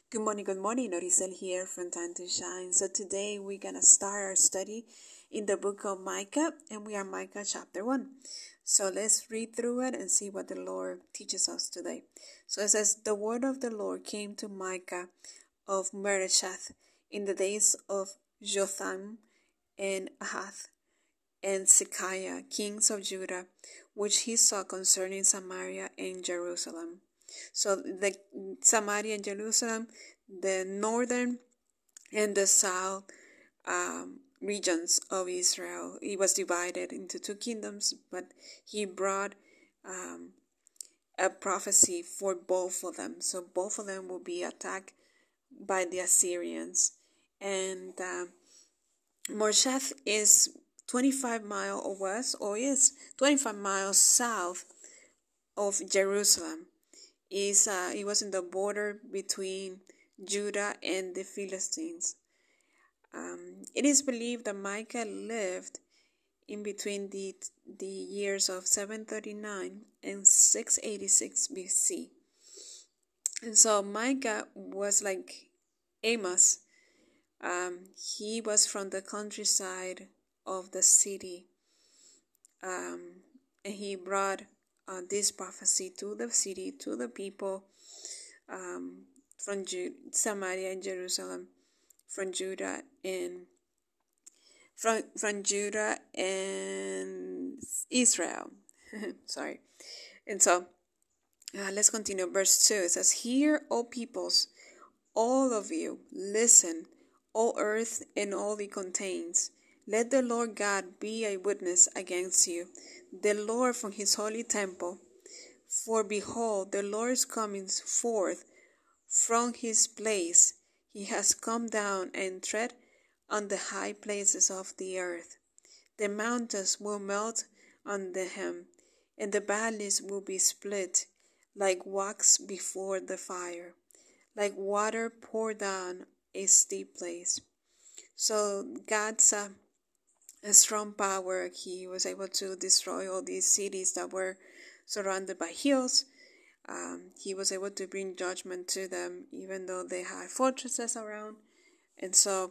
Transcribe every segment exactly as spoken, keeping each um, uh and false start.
Good morning, good morning. Noricel here from Time to Shine. So today we're gonna start our study in the book of Micah, and we are Micah chapter one. So let's read through it and see what the Lord teaches us today. So it says, "The word of the Lord came to Micah of Meresheth in the days of Jotham and Ahath and Zekiah, kings of Judah, which he saw concerning Samaria and Jerusalem." So the Samaria and Jerusalem, the northern and the south um, regions of Israel, it was divided into two kingdoms, but he brought um, a prophecy for both of them. So both of them will be attacked by the Assyrians. And uh, Morsheth is twenty-five miles west, or is twenty-five miles south of Jerusalem. Is uh, it was in the border between Judah and the Philistines. Um, it is believed that Micah lived in between the the years of seven thirty-nine and six eighty-six B C. And so Micah was like Amos. Um, he was from the countryside of the city, um, and he brought uh, this prophecy to the city, to the people um, from Ju- Samaria and Jerusalem, from Judah and from from Judah and Israel. Sorry. And so uh, let's continue. Verse two, it says, "Hear, O peoples, all of you, listen, O earth and all it contains. Let the Lord God be a witness against you, the Lord from his holy temple. For behold, the Lord is coming forth from his place. He has come down and tread on the high places of the earth. The mountains will melt under him, and the valleys will be split like wax before the fire, like water poured down a steep place." So God's uh, a strong power. He was able to destroy all these cities that were surrounded by hills. Um, he was able to bring judgment to them, even though they had fortresses around. And so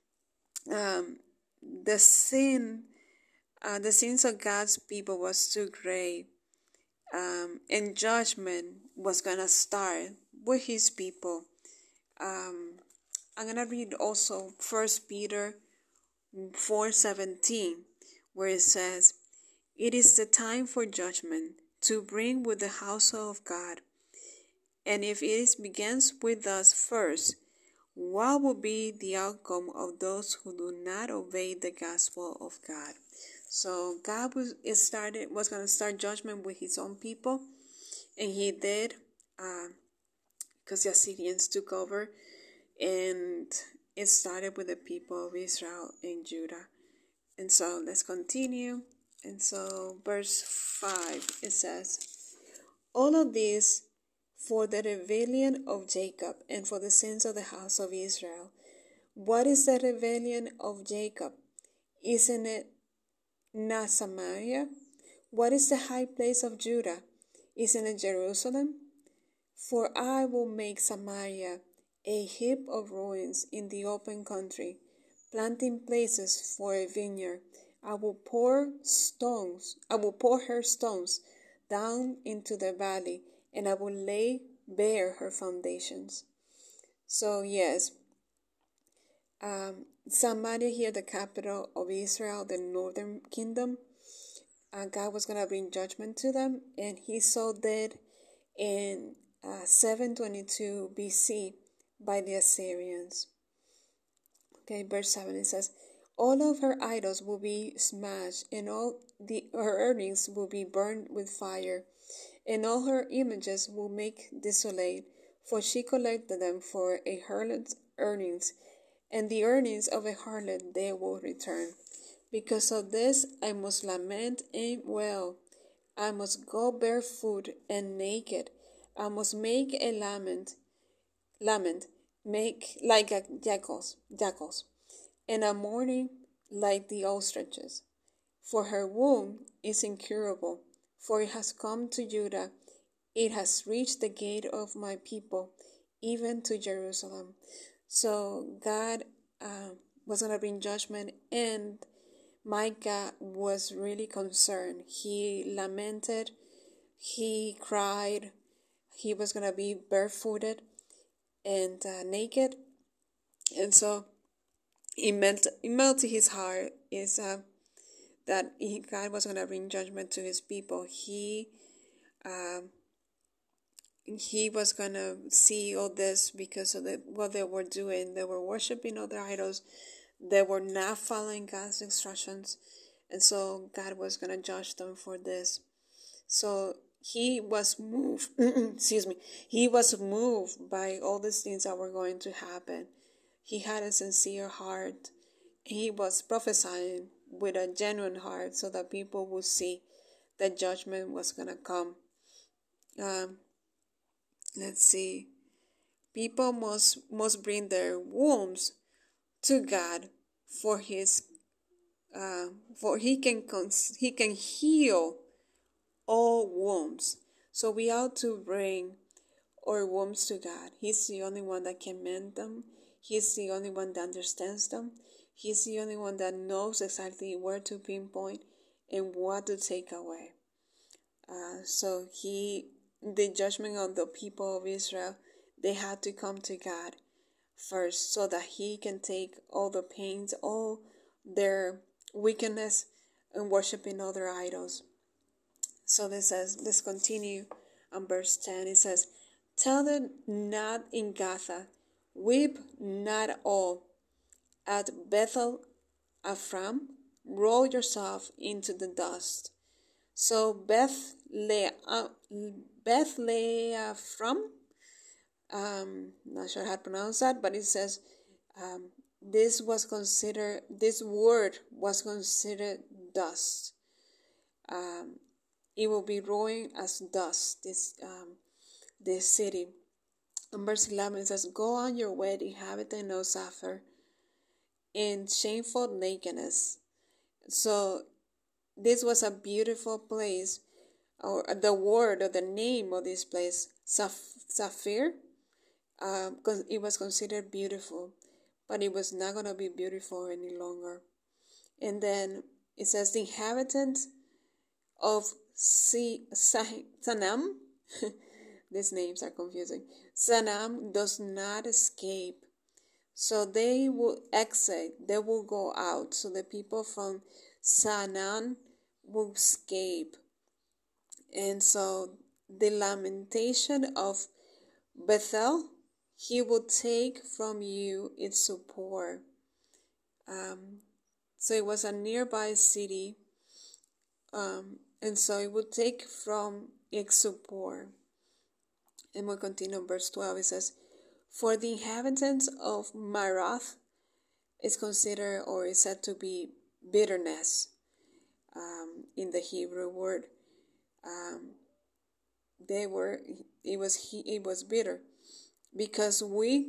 um, the sin, uh, the sins of God's people was too great, um, and judgment was gonna start with His people. Um, I'm gonna read also First Peter four seventeen, where it says, "It is the time for judgment to bring with the household of God. And if it begins with us first, what will be the outcome of those who do not obey the gospel of God?" So God was started was going to start judgment with His own people, and He did, uh, because the Assyrians took over, and it started with the people of Israel and Judah. And so let's continue. And so verse five, it says, "All of this for the rebellion of Jacob and for the sins of the house of Israel." What is the rebellion of Jacob? Isn't it not Samaria? What is the high place of Judah? Isn't it Jerusalem? For I will make Samaria a heap of ruins in the open country, planting places for a vineyard. I will pour stones, I will pour her stones down into the valley, and I will lay bare her foundations. So yes, um, Samaria here, the capital of Israel, the northern kingdom, uh, God was going to bring judgment to them, and He so did in uh, seven twenty-two B C by the Assyrians. Okay, verse seven, it says, "All of her idols will be smashed, and all the her earnings will be burned with fire, and all her images will make desolate, for she collected them for a harlot's earnings, and the earnings of a harlot they will return. Because of this I must lament and wail. I must go barefoot and naked. I must make a lament, lament, make like a jackals, jackals, and a mourning like the ostriches. For her wound is incurable, for it has come to Judah. It has reached the gate of my people. even to Jerusalem. So God uh, was going to bring judgment, and Micah was really concerned. He lamented, he cried, he was going to be barefooted and uh, naked. And so it, melt, it melted his heart is uh, that he, God was going to bring judgment to his people. He um, he was going to see all this because of the, what they were doing. They were worshiping other idols. They were not following God's instructions. And so God was going to judge them for this. So he was moved, excuse me, he was moved by all these things that were going to happen. He had a sincere heart. He was prophesying with a genuine heart so that people would see that judgment was going to come. Um, let's see. People must must bring their wombs to God for his uh, for he can cons- he can heal all wombs. So we ought to bring our wombs to God. He's the only one that can mend them. He's the only one that understands them. He's the only one that knows exactly where to pinpoint and what to take away. Uh, so he, the judgment of the people of Israel, they had to come to God first so that he can take all the pains, all their wickedness and worshiping other idols. So this says, let's continue on verse ten. It says, tell them not in Gaza, weep not all. At Bethel Ephraim, roll yourself into the dust. So Bethlehem, Bethlehem, um, not sure how to pronounce that, but it says um, this was considered, this word was considered dust. Um, it will be rolling as dust, this um, this city. In verse eleven it says, go on your way, inhabitant of Sapphire, in shameful nakedness. So this was a beautiful place, or the word or the name of this place, Sapphire, uh, because it was considered beautiful, but it was not going to be beautiful any longer. And then it says the inhabitants of Sanam, these names are confusing. Sanam does not escape. So they will exit, they will go out. So the people from Sanam will escape. And so the lamentation of Bethel, he will take from you its support. Um, so it was a nearby city. Um, and so it would take from its support. And we'll continue verse twelve. It says, for the inhabitants of Marath is considered or is said to be bitterness um, in the Hebrew word. Um, they were, it was, it was bitter because weak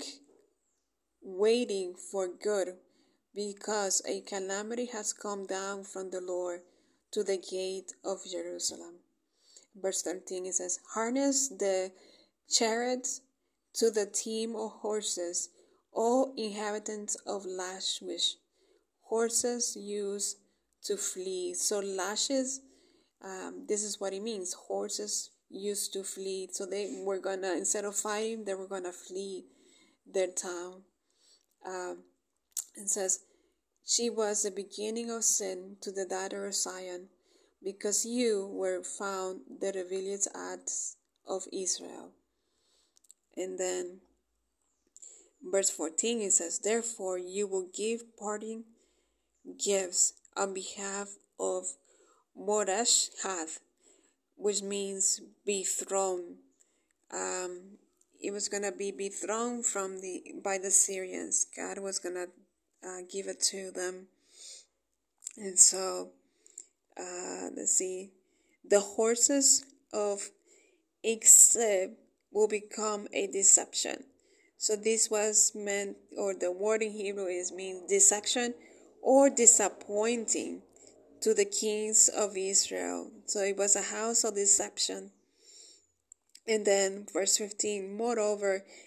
waiting for good, because a calamity has come down from the Lord to the gate of Jerusalem. Verse thirteen, it says, harness the chariots to the team of horses, all inhabitants of Lachish, horses used to flee. So lashes, um, this is what it means, horses used to flee. So they were gonna, instead of fighting, they were gonna flee their town. Um, it says, she was the beginning of sin to the daughter of Zion, because you were found the rebellious acts of Israel. And then verse fourteen, it says, therefore you will give parting gifts on behalf of Moresheth, which means be thrown. Um, it was gonna be be thrown from the by the Syrians. God was gonna uh, give it to them, and so uh, let's see, the horses of Ixib will become a deception. So this was meant, or the word in Hebrew is means deception or disappointing to the kings of Israel. So it was a house of deception. And then verse fifteen, moreover,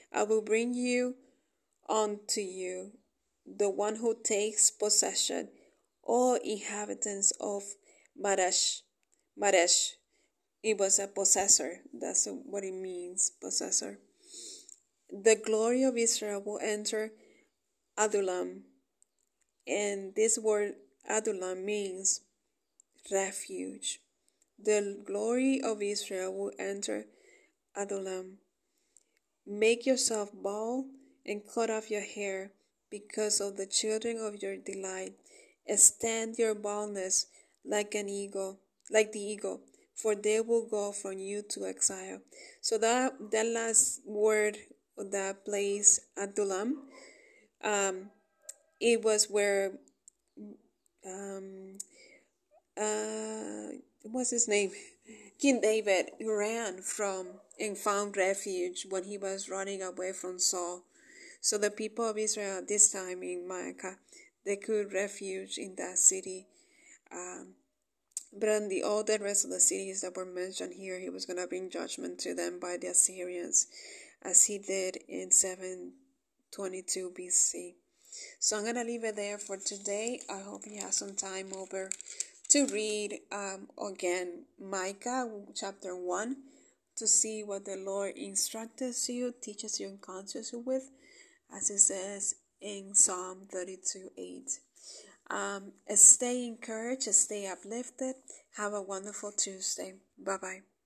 I will bring you unto you, the one who takes possession, all inhabitants of Maresh. Maresh. It was a possessor. That's what it means, possessor. The glory of Israel will enter Adullam. And this word Adullam means refuge. The glory of Israel will enter Adullam. Make yourself bald and cut off your hair because of the children of your delight. Extend your baldness like an eagle, like the eagle, for they will go from you to exile. So that that last word, that place, Adullam, um, it was where um, uh, what's his name? King David ran from and found refuge when he was running away from Saul. So the people of Israel this time in Micah, they could refuge in that city. Um, but in the all the rest of the cities that were mentioned here, he was going to bring judgment to them by the Assyrians, as he did in seven twenty-two B C. So I'm going to leave it there for today. I hope you have some time over to read um, again Micah chapter one, to see what the Lord instructs you, teaches you, and counsels you with, as it says in Psalm thirty-two eight. Um, stay encouraged, stay uplifted. Have a wonderful Tuesday. Bye bye.